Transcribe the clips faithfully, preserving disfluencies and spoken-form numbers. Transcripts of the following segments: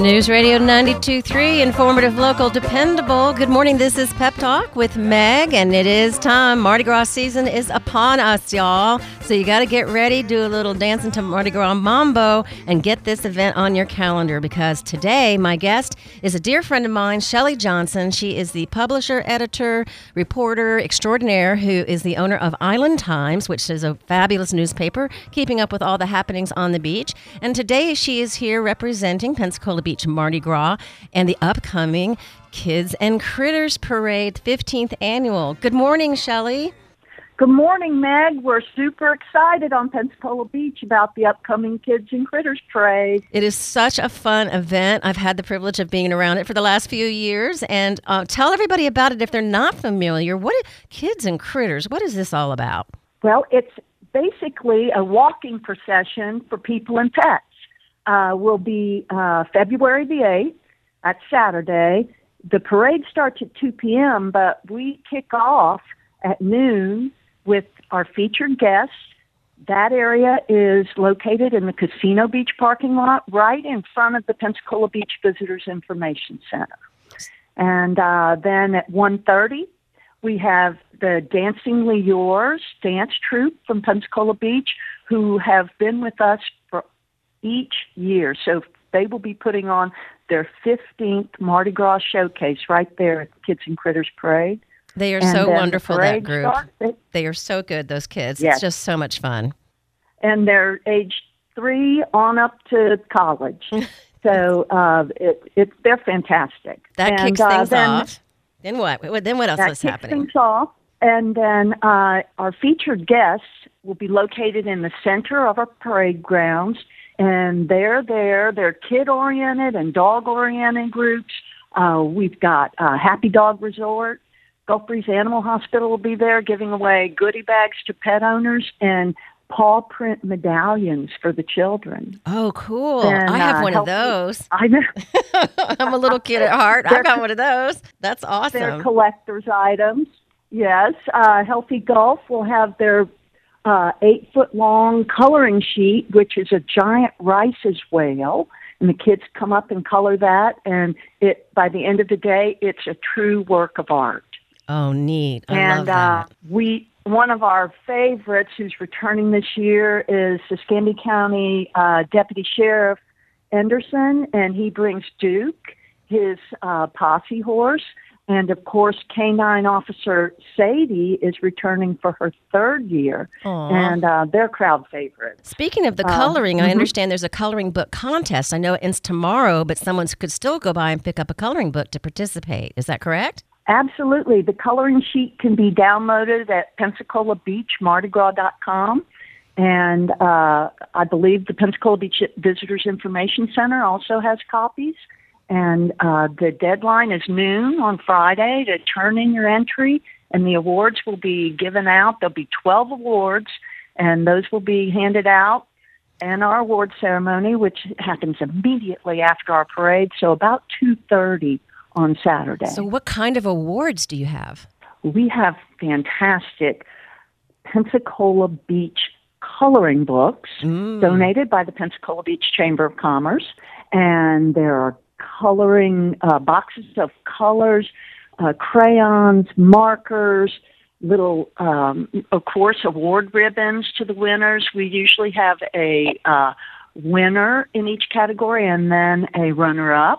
News Radio ninety-two point three, informative, local, dependable. Good morning, this is Pep Talk with Meg, and it is time. Mardi Gras season is upon us, y'all. So you got to get ready, do a little dancing to Mardi Gras Mambo, and get this event on your calendar, because today my guest is a dear friend of mine, Shelley Johnson. She is the publisher, editor, reporter extraordinaire who is the owner of Island Times, which is a fabulous newspaper keeping up with all the happenings on the beach. And today she is here representing Pensacola Beach Mardi Gras and the upcoming Kids and Critters Parade, fifteenth annual. Good morning, Shelley. Good morning, Meg. We're super excited on Pensacola Beach about the upcoming Kids and Critters Parade. It is such a fun event. I've had the privilege of being around it for the last few years. And uh, tell everybody about it if they're not familiar. What is Kids and Critters? What is this all about? Well, it's basically a walking procession for people and pets. Uh, will be uh, February the eighth, that's Saturday. The parade starts at two p.m., but we kick off at noon with our featured guests. That area is located in the Casino Beach parking lot, right in front of the Pensacola Beach Visitors Information Center. And uh, then at one thirty, we have the Dancingly Yours dance troupe from Pensacola Beach, who have been with us for each year. So they will be putting on their fifteenth Mardi Gras showcase right there at the Kids and Critters Parade. They are And so then wonderful, the that parade group. starts. They are so good, those kids. Yes. It's just so much fun. And they're age three on up to college. So uh, it, it, they're fantastic. That and, kicks uh, things then, off. Then what? Then what else That is kicks happening? things off. And then uh, our featured guests will be located in the center of our parade grounds. And they're there. They're kid-oriented and dog-oriented groups. Uh, we've got uh, Happy Dog Resort. Gulf Breeze Animal Hospital will be there giving away goodie bags to pet owners and paw print medallions for the children. Oh, cool. And, I have uh, one healthy, of those. I know. I'm a little kid at heart. I got one of those. That's awesome. They're collector's items. Yes. Uh, Healthy Gulf will have their uh, eight-foot-long coloring sheet, which is a giant Rice's whale. And the kids come up and color that. And it by the end of the day, it's a true work of art. Oh, neat. I and love that. Uh, we, one of our favorites who's returning this year is the Escambia County uh, Deputy Sheriff Anderson, and he brings Duke, his uh, posse horse. And, of course, Canine Officer Sadie is returning for her third year, Aww. and uh, they're crowd favorites. Speaking of the coloring, um, I mm-hmm. understand there's a coloring book contest. I know it ends tomorrow, but someone could still go by and pick up a coloring book to participate. Is that correct? Absolutely. The coloring sheet can be downloaded at Pensacola Beach Mardi Gras dot com. And uh, I believe the Pensacola Beach Visitors Information Center also has copies. And uh, the deadline is noon on Friday to turn in your entry, and the awards will be given out. There'll be twelve awards, and those will be handed out in our award ceremony, which happens immediately after our parade, so about two thirty on Saturday. So what kind of awards do you have? We have fantastic Pensacola Beach coloring books Mm. donated by the Pensacola Beach Chamber of Commerce, and there are coloring uh, boxes of colors, uh, crayons, markers, little, um, of course, award ribbons to the winners. We usually have a uh, winner in each category and then a runner-up.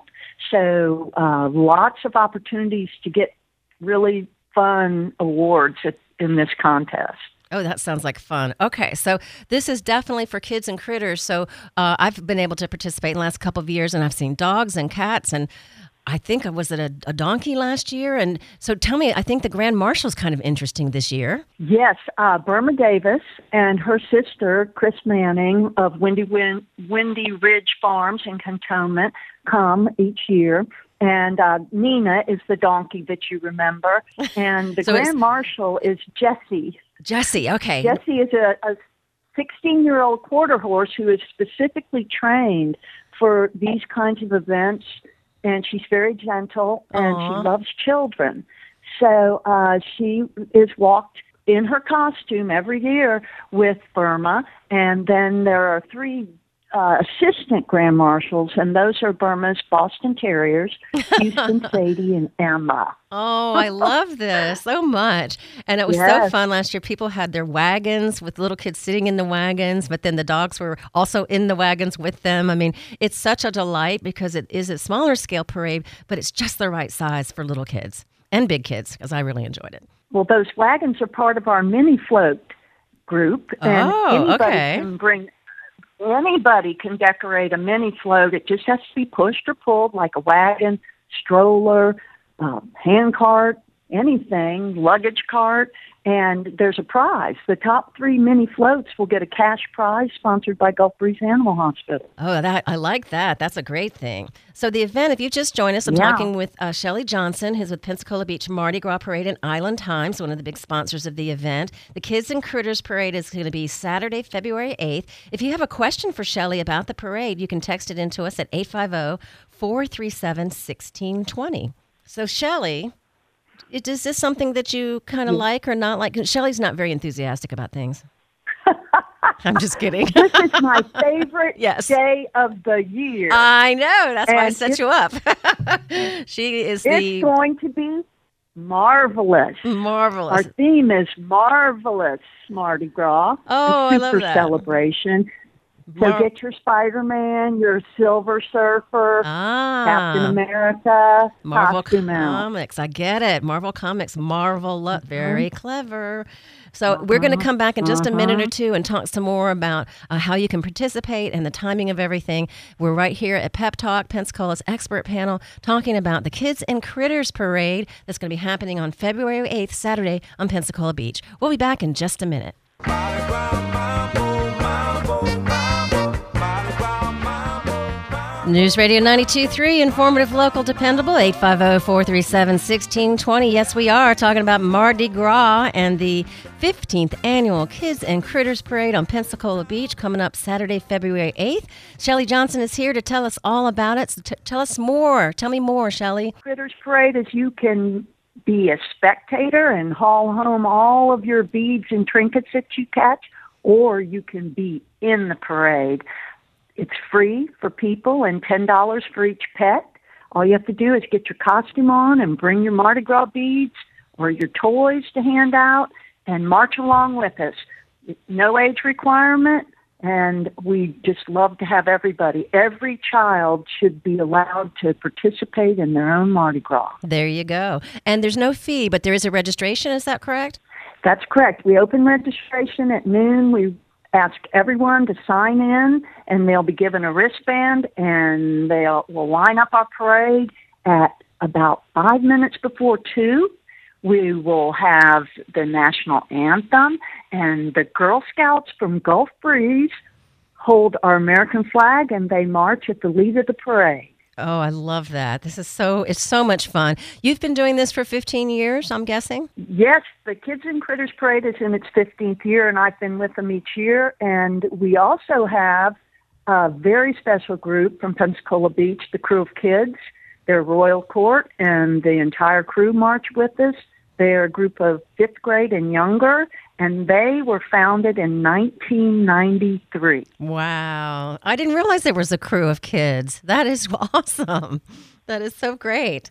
So uh, lots of opportunities to get really fun awards at, in this contest. Oh, that sounds like fun. Okay, so this is definitely for kids and critters. So uh, I've been able to participate in the last couple of years, and I've seen dogs and cats, and I think, was it a, a donkey last year? And so tell me, I think the Grand Marshal's kind of interesting this year. Yes, uh, Burma Davis and her sister, Chris Manning of Windy, Win- Windy Ridge Farms in Cantonment, come each year. And uh, Nina is the donkey that you remember. And the So Grand it's- Marshal is Jessie. Jessie, okay. Jessie is a, a sixteen-year-old quarter horse who is specifically trained for these kinds of events, and she's very gentle, and Aww. she loves children. So uh, she is walked in her costume every year with Burma, and then there are three uh, assistant grand marshals, and those are Burma's Boston Terriers, Houston, Sadie, and Emma. Oh, I love this so much. And it was Yes. so fun last year. People had their wagons with little kids sitting in the wagons, but then the dogs were also in the wagons with them. I mean, it's such a delight because it is a smaller scale parade, but it's just the right size for little kids and big kids, because I really enjoyed it. Well, those wagons are part of our mini float group, and Oh, anybody okay. can bring. Anybody can decorate a mini float. It just has to be pushed or pulled, like a wagon, stroller, um, hand cart, anything, luggage cart, and there's a prize. The top three mini floats will get a cash prize sponsored by Gulf Breeze Animal Hospital. Oh, that I like that. That's a great thing. So the event, if you just joined us, I'm Yeah. talking with uh, Shelly Johnson, who's with Pensacola Beach Mardi Gras Parade and Island Times, one of the big sponsors of the event. The Kids and Critters Parade is going to be Saturday, February eighth. If you have a question for Shelly about the parade, you can text it into us at eight five zero, four three seven, one six two zero. So Shelly, it- is this something that you kind of like or not like? Shelly's not very enthusiastic about things. I'm just kidding. This is my favorite Yes. day of the year. I know. That's why I And set it's- you up. She is it's the going to be marvelous. marvelous. Our theme is marvelous Mardi Gras. Oh, a I love super that. celebration. So Mar- get your Spider-Man, your Silver Surfer, Captain ah, America, Marvel costume out. Comics. I get it. Marvel Comics. Marvel. Lo- Mm-hmm. Very clever. So we're going to come back in just a minute or two and talk some more about uh, how you can participate and the timing of everything. We're right here at Pep Talk, Pensacola's expert panel, talking about the Kids and Critters Parade that's going to be happening on February eighth, Saturday on Pensacola Beach. We'll be back in just a minute. News Radio ninety-two point three, informative, local, dependable, eight five zero, four three seven, one six two zero. Yes, we are talking about Mardi Gras and the fifteenth Annual Kids and Critters Parade on Pensacola Beach coming up Saturday, February eighth. Shelly Johnson is here to tell us all about it. So t- tell us more. Tell me more, Shelly. Critters Parade is you can be a spectator and haul home all of your beads and trinkets that you catch, or you can be in the parade. It's free for people and ten dollars for each pet. All you have to do is get your costume on and bring your Mardi Gras beads or your toys to hand out and march along with us. No age requirement, and we just love to have everybody. Every child should be allowed to participate in their own Mardi Gras. There you go. And there's no fee, but there is a registration. Is that correct? That's correct. We open registration at noon. We ask everyone to sign in, and they'll be given a wristband, and they'll will line up our parade at about five minutes before two. We will have the national anthem, and the Girl Scouts from Gulf Breeze hold our American flag, and they march at the lead of the parade. Oh, I love that. This is so, it's so much fun. You've been doing this for fifteen years, I'm guessing? Yes, the Kids and Critters Parade is in its fifteenth year, and I've been with them each year. And we also have a very special group from Pensacola Beach, the Crew of Kids. They're Royal Court, and the entire crew march with us. They're a group of fifth grade and younger, and they were founded in nineteen ninety-three. Wow. I didn't realize there was a crew of kids. That is awesome. That is so great.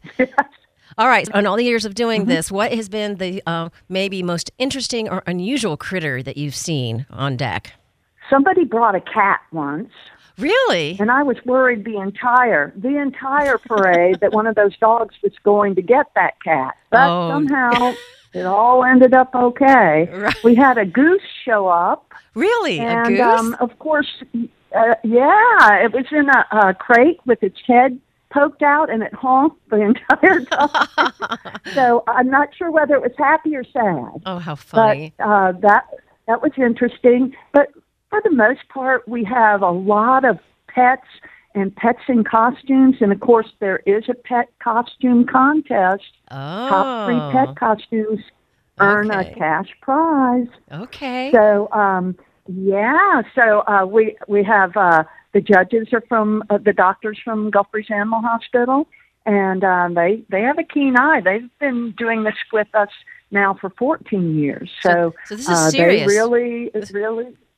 All right. In all the years of doing Mm-hmm. this, what has been the uh, maybe most interesting or unusual critter that you've seen on deck? Somebody brought a cat once. Really? And I was worried the entire the entire parade that one of those dogs was going to get that cat. But Oh. somehow it all ended up okay. Right. We had a goose show up. Really? And a goose? Um, of course, uh, yeah, it was in a, a crate with its head poked out, and it honked the entire time. So I'm not sure whether it was happy or sad. Oh, how funny. But uh, that that was interesting. But for the most part, we have a lot of pets and pets in costumes. And, of course, there is a pet costume contest. oh. Top three pet costumes earn Okay. a cash prize. Okay. So, um, yeah, so uh, we we have uh, the judges are from, uh, the doctors from Gulf Breeze Animal Hospital. And um, they, they have a keen eye. They've been doing this with us now for fourteen years. So, So- so this is uh, serious. They really, This- really,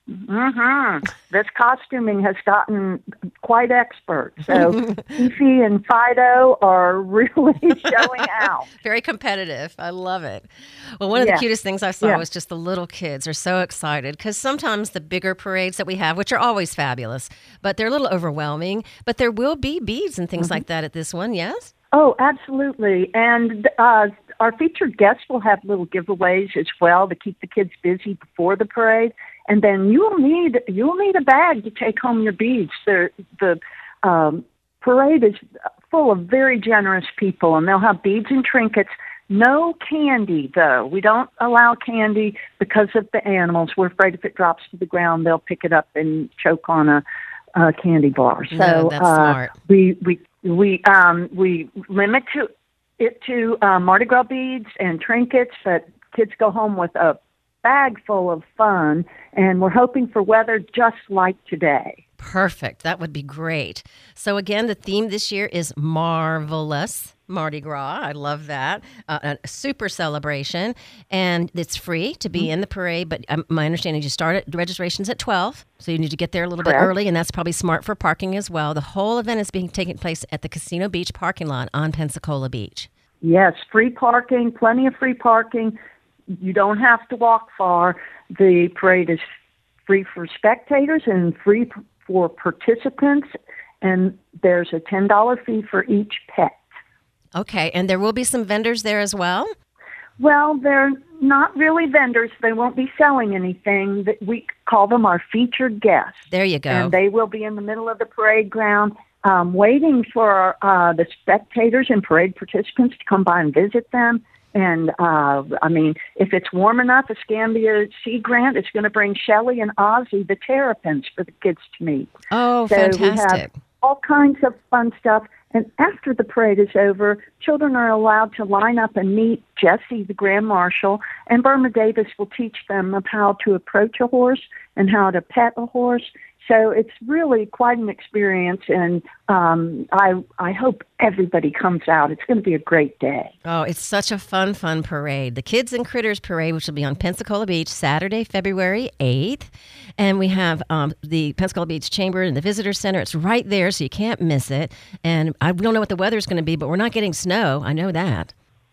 Mm-hmm. This costuming has gotten quite expert. So Fifi and Fido are really showing out. Very competitive. I love it. Well, one of Yeah. the cutest things I saw Yeah. was just the little kids are so excited because sometimes the bigger parades that we have, which are always fabulous, but they're a little overwhelming. But there will be beads and things Mm-hmm. like that at this one, yes? Oh, absolutely. And uh, our featured guests will have little giveaways as well to keep the kids busy before the parade. And then you'll need you'll need a bag to take home your beads. The the um, parade is full of very generous people, and they'll have beads and trinkets. No candy, though. We don't allow candy because of the animals. We're afraid if it drops to the ground, they'll pick it up and choke on a, a candy bar. So No, that's uh, smart. we we we um, we limit to it to uh, Mardi Gras beads and trinkets, but kids go home with a bag full of fun, and we're hoping for weather just like today. Perfect. That would be great. So again, the theme this year is Marvelous Mardi Gras. I love that. Uh, a super celebration, and it's free to be mm-hmm. in the parade, but um, my understanding is you start at registrations at twelve, so you need to get there a little Correct. bit early, and that's probably smart for parking as well. The whole event is being taken place at the Casino Beach parking lot on Pensacola Beach. Yes, free parking, plenty of free parking. You don't have to walk far. The parade is free for spectators and free for participants, and there's a ten dollars fee for each pet. Okay, and there will be some vendors there as well? Well, they're not really vendors. They won't be selling anything. We call them our featured guests. There you go. And they will be in the middle of the parade ground um, waiting for uh, the spectators and parade participants to come by and visit them. And, uh, I mean, if it's warm enough, Escambia Sea Grant is going to bring Shelley and Ozzy, the Terrapins, for the kids to meet. Oh, so fantastic. We have all kinds of fun stuff. And after the parade is over, children are allowed to line up and meet Jesse, the Grand Marshal, and Burma Davis will teach them of how to approach a horse and how to pet a horse. So it's really quite an experience, and um, I I hope everybody comes out. It's going to be a great day. Oh, it's such a fun, fun parade. The Kids and Critters Parade, which will be on Pensacola Beach Saturday, February eighth. And we have um, the Pensacola Beach Chamber and the Visitor Center. It's right there, so you can't miss it. And I, we don't know what the weather's going to be, but we're not getting snow. I know that.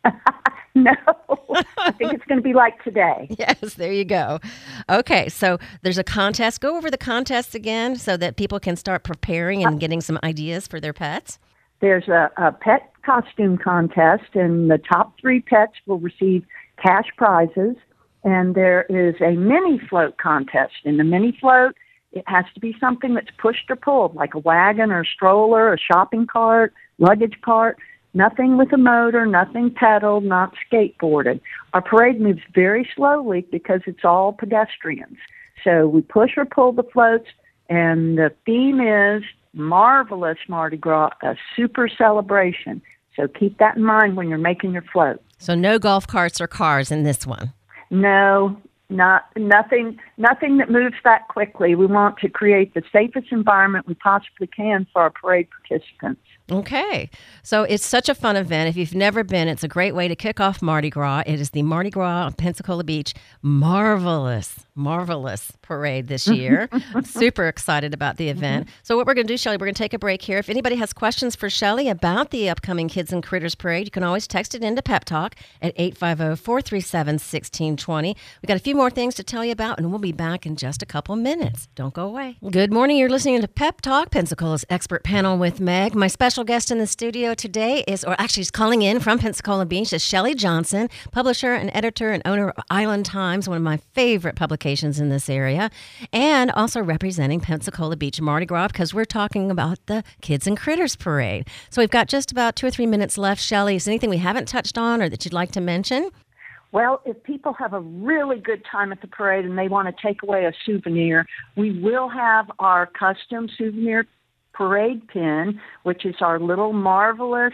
No, I think it's going to be like today. Yes, there you go. Okay, so there's a contest. Go over the contest again so that people can start preparing and getting some ideas for their pets. There's a, a pet costume contest, and the top three pets will receive cash prizes. And there is a mini float contest. In the mini float, it has to be something that's pushed or pulled, like a wagon or a stroller, a shopping cart, luggage cart. Nothing with a motor, nothing pedaled, not skateboarded. Our parade moves very slowly because it's all pedestrians. So we push or pull the floats, and the theme is Marvelous Mardi Gras, a super celebration. So keep that in mind when you're making your float. So no golf carts or cars in this one? No, not nothing, nothing that moves that quickly. We want to create the safest environment we possibly can for our parade participants. Okay. So it's such a fun event. If you've never been, it's a great way to kick off Mardi Gras. It is the Mardi Gras on Pensacola Beach Marvelous, Marvelous Parade this year. I'm super excited about the event. So what we're going to do, Shelley, we're going to take a break here. If anybody has questions for Shelley about the upcoming Kids and Critters Parade, you can always text it into Pep Talk at eight five zero, four three seven, one six two zero. We've got a few more things to tell you about, and we'll be back in just a couple minutes. Don't go away. Good morning. You're listening to Pep Talk, Pensacola's expert panel with Meg. My special guest in the studio today is, or actually she's calling in from Pensacola Beach, is Shelley Johnson, publisher and editor and owner of Island Times, one of my favorite publications in this area, and also representing Pensacola Beach Mardi Gras because we're talking about the Kids and Critters Parade. So we've got just about two or three minutes left. Shelley, is there anything we haven't touched on or that you'd like to mention? Well, if people have a really good time at the parade and they want to take away a souvenir, we will have our custom souvenir parade pin, which is our little Marvelous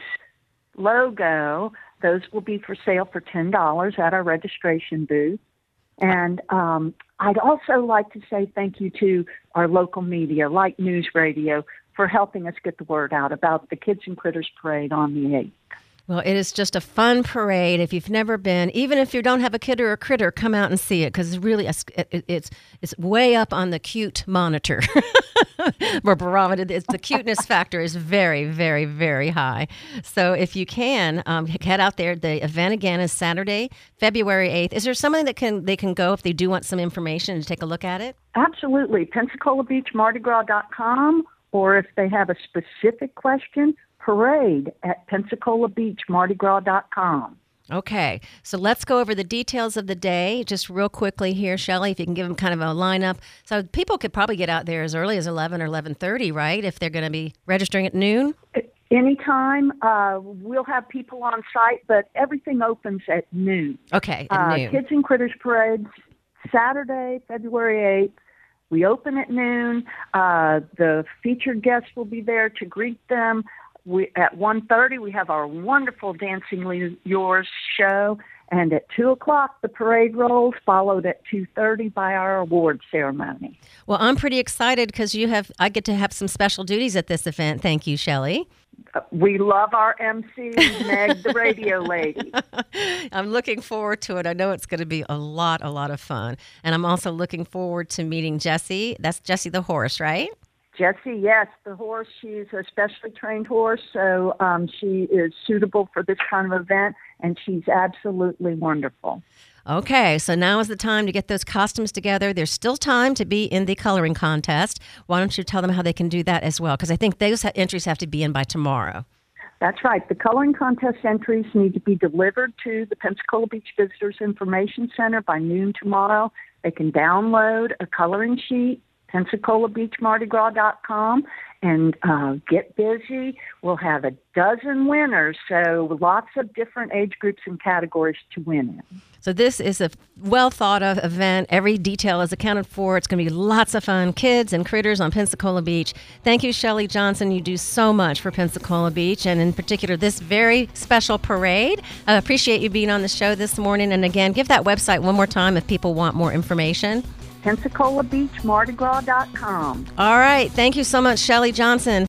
logo. Those will be for sale for ten dollars at our registration booth. And um, I'd also like to say thank you to our local media, like News Radio, for helping us get the word out about the Kids and Critters Parade on the eighth. Well, it is just a fun parade. If you've never been, even if you don't have a kid or a critter, come out and see it because it's really a, it, it's it's way up on the cute monitor. Or barometer. It's, the cuteness factor is very, very, very high. So if you can um, head out there. The event again is Saturday, February eighth. Is there something that can they can go if they do want some information and take a look at it? Absolutely. Pensacola Beach Mardi Gras dot com, or if they have a specific question, parade at Pensacola Beach Mardi Gras dot com. Okay, so let's go over the details of the day just real quickly here, Shelley, if you can give them kind of a lineup. So people could probably get out there as early as eleven or eleven thirty, right, if they're going to be registering at noon? Anytime. Uh, we'll have people on site, but everything opens at noon. Okay, at uh, noon. Kids and Critters Parade, Saturday, February eighth. We open at noon. Uh, the featured guests will be there to greet them. We, at one thirty, we have our wonderful Dancingly Yours show, and at two o'clock, the parade rolls, followed at two thirty by our award ceremony. Well, I'm pretty excited because you have. I get to have some special duties at this event. Thank you, Shelley. Uh, we love our M C, Meg, the radio lady. I'm looking forward to it. I know it's going to be a lot, a lot of fun. And I'm also looking forward to meeting Jessie. That's Jessie the horse, right? Jessie, yes, the horse. She's a specially trained horse, so um, she is suitable for this kind of event, and she's absolutely wonderful. Okay, so now is the time to get those costumes together. There's still time to be in the coloring contest. Why don't you tell them how they can do that as well? Because I think those entries have to be in by tomorrow. That's right. The coloring contest entries need to be delivered to the Pensacola Beach Visitors Information Center by noon tomorrow. They can download a coloring sheet, Pensacola Beach Mardi Gras dot com, and uh, get busy. We'll have a dozen winners, so lots of different age groups and categories to win in. So this is a well-thought-of event. Every detail is accounted for. It's going to be lots of fun. Kids and critters on Pensacola Beach. Thank you, Shelley Johnson. You do so much for Pensacola Beach, and in particular, this very special parade. I appreciate you being on the show this morning. And again, give that website one more time if people want more information. Pensacola Beach Mardi Gras dot com. All right. Thank you so much, Shelley Johnson.